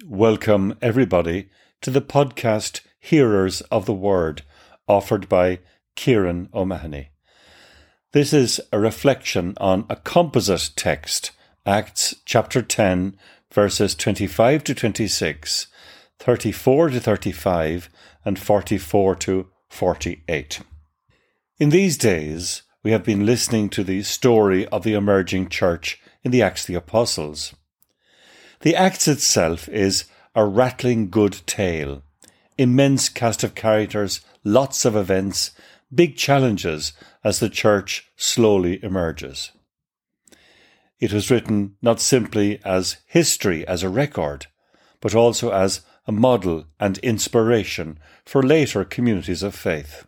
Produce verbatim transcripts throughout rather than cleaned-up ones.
Welcome, everybody, to the podcast Hearers of the Word, offered by Kieran O'Mahony. This is a reflection on a composite text, Acts chapter ten, verses twenty-five to twenty-six, thirty-four to thirty-five, and forty-four to forty-eight. In these days, we have been listening to the story of the emerging church in the Acts of the Apostles. The Acts itself is a rattling good tale. Immense cast of characters, lots of events, big challenges as the church slowly emerges. It was written not simply as history, as a record, but also as a model and inspiration for later communities of faith.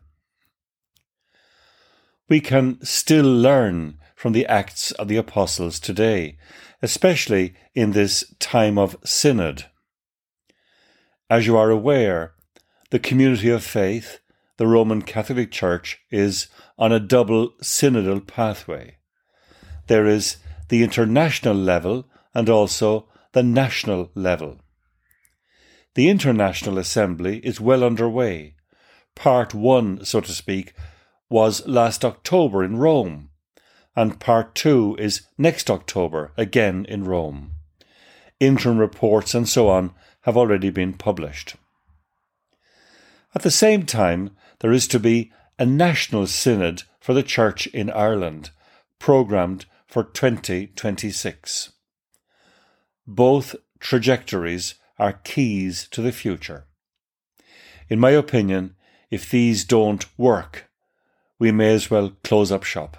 We can still learn from the Acts of the Apostles today, especially in this time of synod. As you are aware, the community of faith, the Roman Catholic Church, is on a double synodal pathway. There is the international level and also the national level. The International Assembly is well underway. Part one, so to speak, was last October in Rome, and part two is next October, again in Rome. Interim reports and so on have already been published. At the same time, there is to be a national synod for the Church in Ireland, programmed for twenty twenty-six. Both trajectories are keys to the future. In my opinion, if these don't work, we may as well close up shop.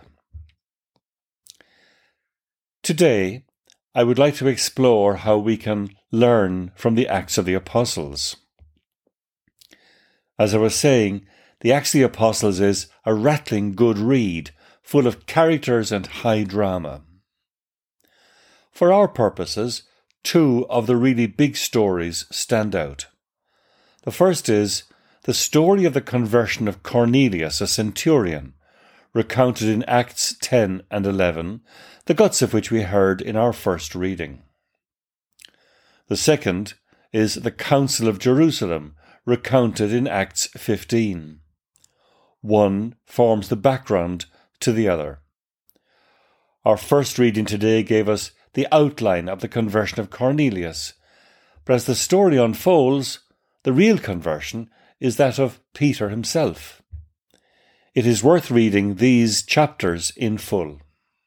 Today, I would like to explore how we can learn from the Acts of the Apostles. As I was saying, the Acts of the Apostles is a rattling good read, full of characters and high drama. For our purposes, two of the really big stories stand out. The first is the story of the conversion of Cornelius, a centurion, recounted in Acts ten and eleven, the guts of which we heard in our first reading. The second is the Council of Jerusalem, recounted in Acts fifteen. One forms the background to the other. Our first reading today gave us the outline of the conversion of Cornelius, but as the story unfolds, the real conversion is that of Peter himself. It is worth reading these chapters in full.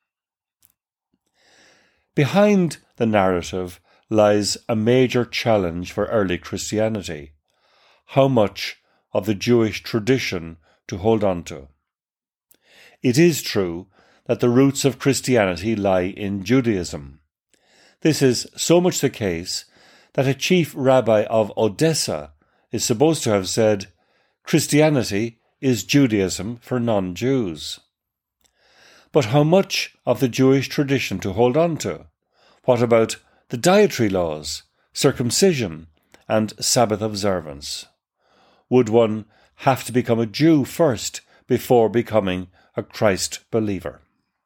Behind the narrative lies a major challenge for early Christianity: how much of the Jewish tradition to hold on to. It is true that the roots of Christianity lie in Judaism. This is so much the case that a chief rabbi of Odessa is supposed to have said, "Christianity is Judaism for non-Jews." But how much of the Jewish tradition to hold on to? What about the dietary laws, circumcision, and Sabbath observance? Would one have to become a Jew first before becoming a Christ believer?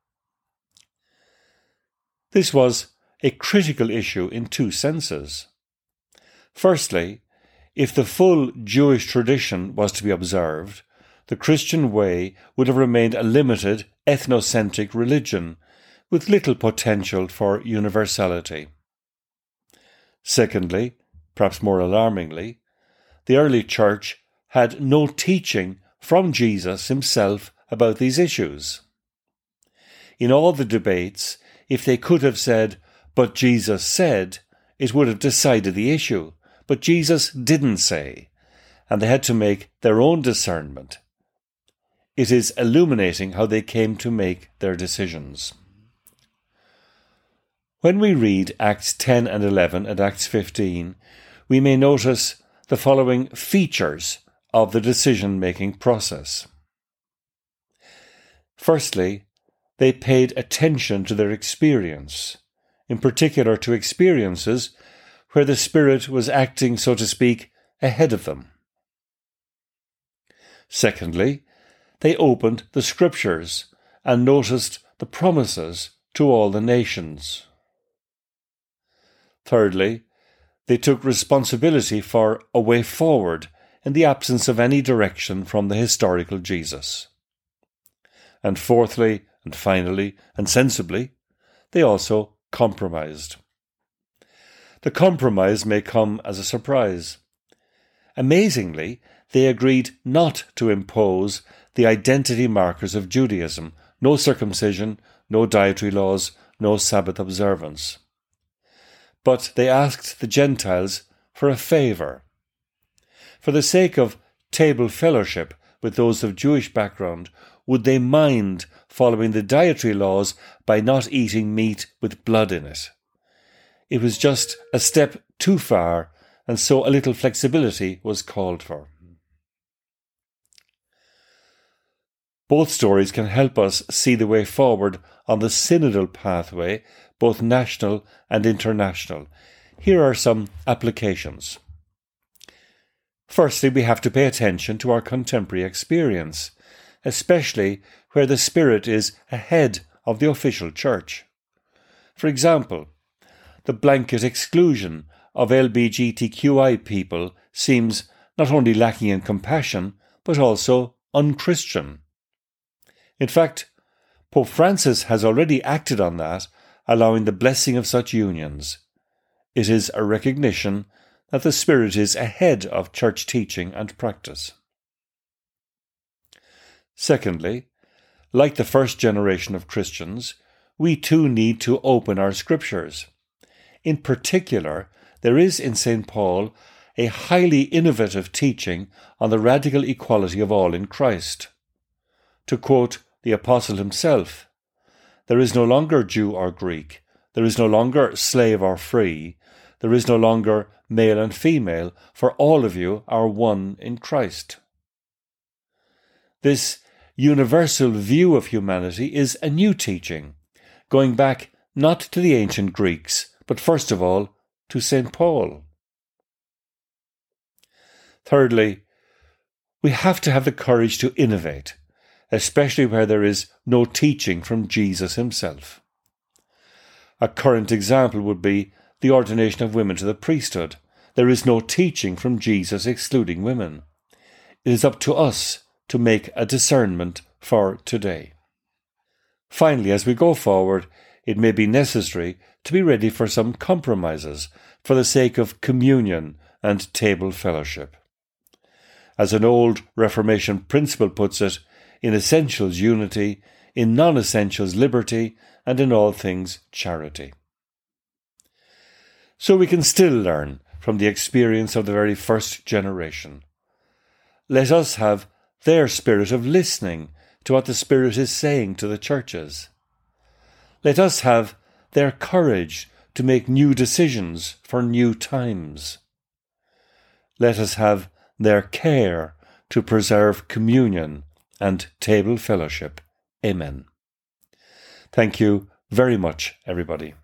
This was a critical issue in two senses. Firstly, if the full Jewish tradition was to be observed, the Christian way would have remained a limited, ethnocentric religion with little potential for universality. Secondly, perhaps more alarmingly, the early church had no teaching from Jesus himself about these issues. In all the debates, if they could have said, "But Jesus said," it would have decided the issue. But Jesus didn't say, and they had to make their own discernment. It is illuminating how they came to make their decisions. When we read Acts ten and eleven and Acts fifteen, we may notice the following features of the decision-making process. Firstly, they paid attention to their experience, in particular to experiences where the Spirit was acting, so to speak, ahead of them. Secondly, they opened the Scriptures and noticed the promises to all the nations. Thirdly, They took responsibility for a way forward in the absence of any direction from the historical Jesus. And fourthly, and finally, and sensibly, they also compromised. The compromise may come as a surprise. Amazingly, they agreed not to impose the identity markers of Judaism: no circumcision, no dietary laws, no Sabbath observance. But they asked the Gentiles for a favour. For the sake of table fellowship with those of Jewish background, would they mind following the dietary laws by not eating meat with blood in it? It was just a step too far, and so a little flexibility was called for. Both stories can help us see the way forward on the synodal pathway, both national and international. Here are some applications. Firstly, we have to pay attention to our contemporary experience, especially where the Spirit is ahead of the official Church. For example, the blanket exclusion of L G B T Q I people seems not only lacking in compassion, but also unchristian. In fact, Pope Francis has already acted on that, allowing the blessing of such unions. It is a recognition that the Spirit is ahead of church teaching and practice. Secondly, like the first generation of Christians, we too need to open our scriptures. In particular, there is in Saint Paul a highly innovative teaching on the radical equality of all in Christ. To quote the Apostle himself, "There is no longer Jew or Greek, there is no longer slave or free, there is no longer male and female, for all of you are one in Christ." This universal view of humanity is a new teaching, going back not to the ancient Greeks, but first of all to Saint Paul. Thirdly, we have to have the courage to innovate, especially where there is no teaching from Jesus himself. A current example would be the ordination of women to the priesthood. There is no teaching from Jesus excluding women. It is up to us to make a discernment for today. Finally, as we go forward, it may be necessary to be ready for some compromises for the sake of communion and table fellowship. As an old Reformation principle puts it, in essentials unity, in non-essentials liberty, and in all things charity. So we can still learn from the experience of the very first generation. Let us have their spirit of listening to what the Spirit is saying to the churches. Let us have their courage to make new decisions for new times. Let us have their care to preserve communion and table fellowship. Amen. Thank you very much, everybody.